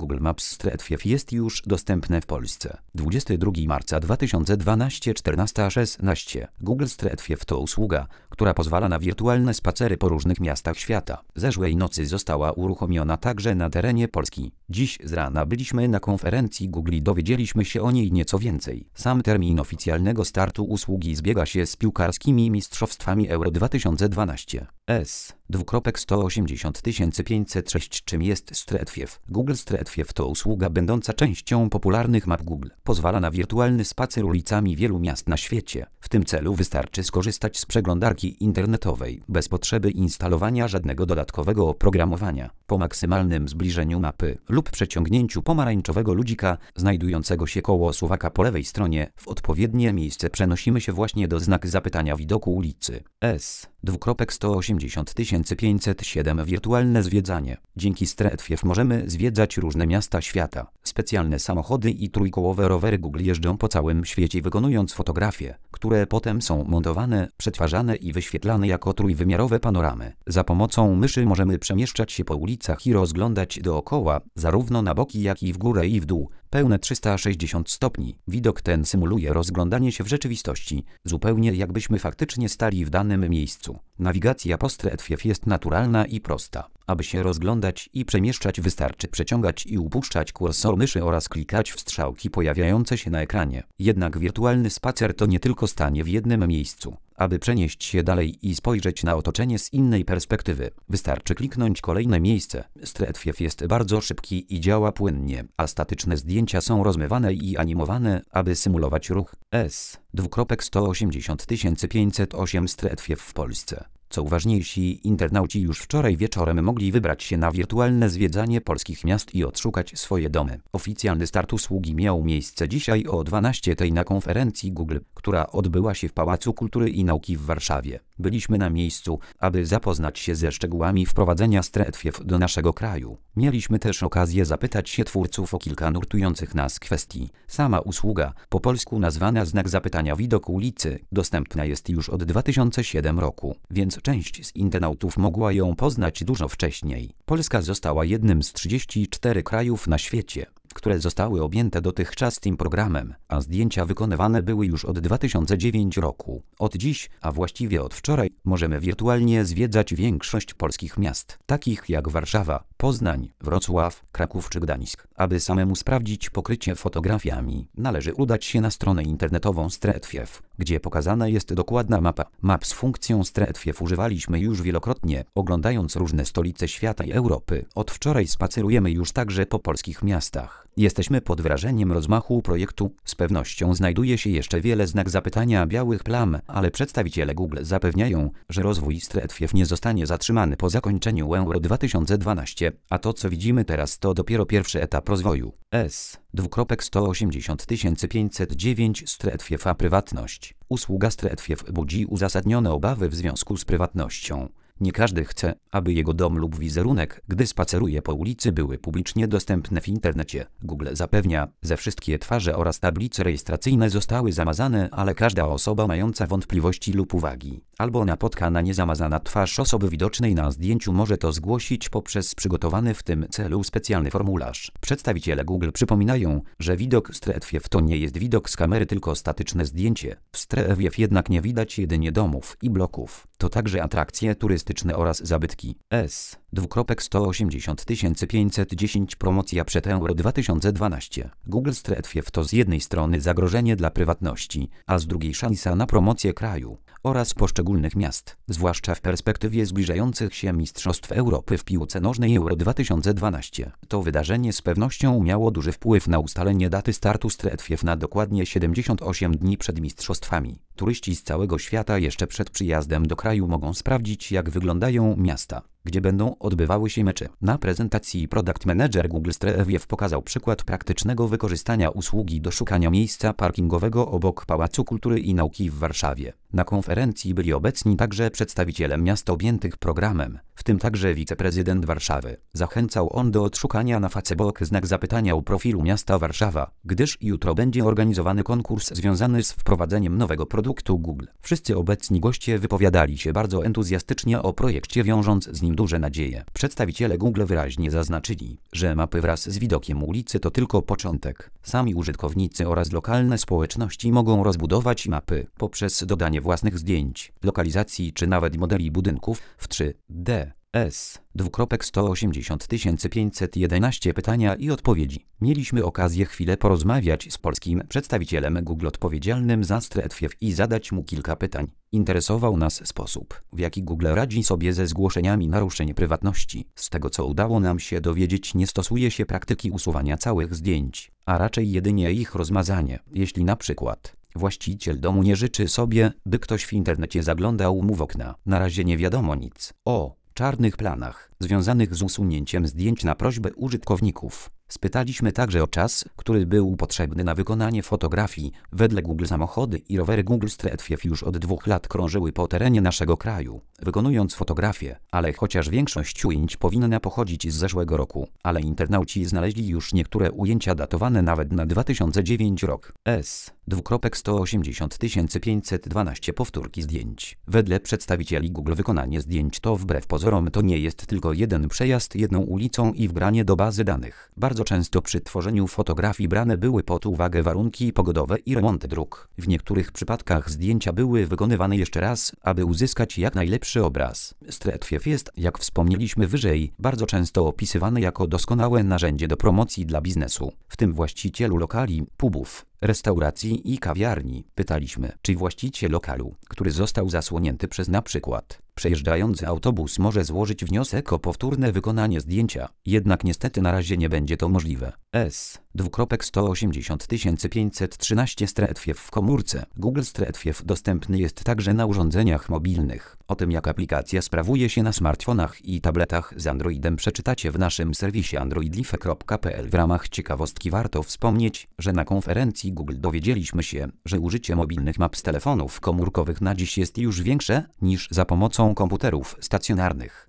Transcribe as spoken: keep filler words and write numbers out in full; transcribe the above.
Google Maps Street View jest już dostępne w Polsce. dwudziestego drugiego marca dwa tysiące dwunastego czternasta szesnaście. Google Street View to usługa, która pozwala na wirtualne spacery po różnych miastach świata. Zeszłej nocy została uruchomiona także na terenie Polski. Dziś z rana byliśmy na konferencji Google i dowiedzieliśmy się o niej nieco więcej. Sam termin oficjalnego startu usługi zbiega się z piłkarskimi mistrzostwami Euro dwa tysiące dwanaście. S. sto osiemdziesiąt tysięcy pięćset sześć. Czym jest Street View? Google Street View to usługa będąca częścią popularnych map Google. Pozwala na wirtualny spacer ulicami wielu miast na świecie. W tym celu wystarczy skorzystać z przeglądarki internetowej, bez potrzeby instalowania żadnego dodatkowego oprogramowania. Po maksymalnym zbliżeniu mapy lub przeciągnięciu pomarańczowego ludzika znajdującego się koło suwaka po lewej stronie w odpowiednie miejsce przenosimy się właśnie do znaku zapytania widoku ulicy. S. sto osiemdziesiąt tysięcy pięćset siedem. Wirtualne zwiedzanie. Dzięki Street View możemy zwiedzać różne miasta świata. Specjalne samochody i trójkołowe rowery Google jeżdżą po całym świecie, wykonując fotografie, które potem są montowane, przetwarzane i wyświetlane jako trójwymiarowe panoramy. Za pomocą myszy możemy przemieszczać się po ulicach i rozglądać dookoła, zarówno na boki, jak i w górę i w dół. Pełne trzysta sześćdziesiąt stopni. Widok ten symuluje rozglądanie się w rzeczywistości, zupełnie jakbyśmy faktycznie stali w danym miejscu. Nawigacja po Street View jest naturalna i prosta. Aby się rozglądać i przemieszczać, wystarczy przeciągać i upuszczać kursor myszy oraz klikać w strzałki pojawiające się na ekranie. Jednak wirtualny spacer to nie tylko stanie w jednym miejscu. Aby przenieść się dalej i spojrzeć na otoczenie z innej perspektywy, wystarczy kliknąć kolejne miejsce. Street View jest bardzo szybki i działa płynnie, a statyczne zdjęcia są rozmywane i animowane, aby symulować ruch. S. sto osiemdziesiąt tysięcy pięćset osiem. Street View w Polsce. Co uważniejsi internauci już wczoraj wieczorem mogli wybrać się na wirtualne zwiedzanie polskich miast i odszukać swoje domy. Oficjalny start usługi miał miejsce dzisiaj o dwunastej na konferencji Google, która odbyła się w Pałacu Kultury i Nauki w Warszawie. Byliśmy na miejscu, aby zapoznać się ze szczegółami wprowadzenia Street View do naszego kraju. Mieliśmy też okazję zapytać się twórców o kilka nurtujących nas kwestii. Sama usługa, po polsku nazwana znak zapytania widok ulicy, dostępna jest już od dwa tysiące siódmego roku, więc część z internautów mogła ją poznać dużo wcześniej. Polska została jednym z trzydziestu czterech krajów na świecie, które zostały objęte dotychczas tym programem, a zdjęcia wykonywane były już od dwa tysiące dziewiątego roku. Od dziś, a właściwie od wczoraj, możemy wirtualnie zwiedzać większość polskich miast, takich jak Warszawa, Poznań, Wrocław, Kraków czy Gdańsk. Aby samemu sprawdzić pokrycie fotografiami, należy udać się na stronę internetową Street View, gdzie pokazana jest dokładna mapa. Map z funkcją Street View używaliśmy już wielokrotnie, oglądając różne stolice świata i Europy. Od wczoraj spacerujemy już także po polskich miastach. Jesteśmy pod wrażeniem rozmachu projektu. Z pewnością znajduje się jeszcze wiele znak zapytania białych plam, ale przedstawiciele Google zapewniają, że rozwój Street View nie zostanie zatrzymany po zakończeniu Euro dwa tysiące dwanaście, a to co widzimy teraz to dopiero pierwszy etap rozwoju. S. sto osiemdziesiąt tysięcy pięćset dziewięć. Street View a prywatność. Usługa Street View budzi uzasadnione obawy w związku z prywatnością. Nie każdy chce, aby jego dom lub wizerunek, gdy spaceruje po ulicy, były publicznie dostępne w internecie. Google zapewnia, że wszystkie twarze oraz tablice rejestracyjne zostały zamazane, ale każda osoba mająca wątpliwości lub uwagi, albo napotka na niezamazana twarz osoby widocznej na zdjęciu może to zgłosić poprzez przygotowany w tym celu specjalny formularz. Przedstawiciele Google przypominają, że widok Street View to nie jest widok z kamery, tylko statyczne zdjęcie. W Street View jednak nie widać jedynie domów i bloków. To także atrakcje turystyczne oraz zabytki. S. sto osiemdziesiąt tysięcy pięćset dziesięć. Promocja przed Euro dwa tysiące dwanaście. Google Street View to z jednej strony zagrożenie dla prywatności, a z drugiej szansa na promocję kraju oraz poszczególnych miast, zwłaszcza w perspektywie zbliżających się Mistrzostw Europy w piłce nożnej Euro dwa tysiące dwanaście. To wydarzenie z pewnością miało duży wpływ na ustalenie daty startu Street View na dokładnie siedemdziesiąt osiem dni przed mistrzostwami. Turyści z całego świata jeszcze przed przyjazdem do kraju mogą sprawdzić, jak wyglądają miasta, gdzie będą odbywały się mecze. Na prezentacji Product Manager Google Street View pokazał przykład praktycznego wykorzystania usługi do szukania miejsca parkingowego obok Pałacu Kultury i Nauki w Warszawie. Na konferencji byli obecni także przedstawiciele miast objętych programem, w tym także wiceprezydent Warszawy. Zachęcał on do odszukania na Facebook znak zapytania u profilu miasta Warszawa, gdyż jutro będzie organizowany konkurs związany z wprowadzeniem nowego produktu Google. Wszyscy obecni goście wypowiadali się bardzo entuzjastycznie o projekcie, wiążąc z nim duże nadzieje. Przedstawiciele Google wyraźnie zaznaczyli, że mapy wraz z widokiem ulicy to tylko początek. Sami użytkownicy oraz lokalne społeczności mogą rozbudować mapy poprzez dodanie własnych zdjęć, lokalizacji czy nawet modeli budynków w trzy D. S. Dwukropek sto osiemdziesiąt tysięcy pięćset jedenaście pytania i odpowiedzi. Mieliśmy okazję chwilę porozmawiać z polskim przedstawicielem Google odpowiedzialnym za StreetView i zadać mu kilka pytań. Interesował nas sposób, w jaki Google radzi sobie ze zgłoszeniami naruszeń prywatności. Z tego co udało nam się dowiedzieć, nie stosuje się praktyki usuwania całych zdjęć, a raczej jedynie ich rozmazanie. Jeśli na przykład właściciel domu nie życzy sobie, by ktoś w internecie zaglądał mu w okna. Na razie nie wiadomo nic o czarnych planach związanych z usunięciem zdjęć na prośbę użytkowników. Spytaliśmy także o czas, który był potrzebny na wykonanie fotografii. Wedle Google samochody i rowery Google StreetView już od dwóch lat krążyły po terenie naszego kraju, wykonując fotografie, ale chociaż większość ujęć powinna pochodzić z zeszłego roku, ale internauci znaleźli już niektóre ujęcia datowane nawet na dwa tysiące dziewiąty rok. S. Dwukropek sto osiemdziesiąt tysięcy pięćset dwanaście powtórki zdjęć. Wedle przedstawicieli Google wykonanie zdjęć to wbrew pozorom to nie jest tylko jeden przejazd jedną ulicą i wgranie do bazy danych. Bardzo często przy tworzeniu fotografii brane były pod uwagę warunki pogodowe i remonty dróg. W niektórych przypadkach zdjęcia były wykonywane jeszcze raz, aby uzyskać jak najlepszy obraz. StreetView jest, jak wspomnieliśmy wyżej, bardzo często opisywany jako doskonałe narzędzie do promocji dla biznesu, w tym właścicielu lokali, pubów, restauracji i kawiarni. Pytaliśmy, czy właściciel lokalu, który został zasłonięty przez na przykład przejeżdżający autobus, może złożyć wniosek o powtórne wykonanie zdjęcia. Jednak niestety na razie nie będzie to możliwe. S. Dwukropek sto osiemdziesiąt tysięcy pięćset trzynaście StreetView w komórce. Google StreetView dostępny jest także na urządzeniach mobilnych. O tym, jak aplikacja sprawuje się na smartfonach i tabletach z Androidem, przeczytacie w naszym serwisie androidlife kropka p l. W ramach ciekawostki warto wspomnieć, że na konferencji Google dowiedzieliśmy się, że użycie mobilnych map z telefonów komórkowych na dziś jest już większe niż za pomocą komputerów stacjonarnych.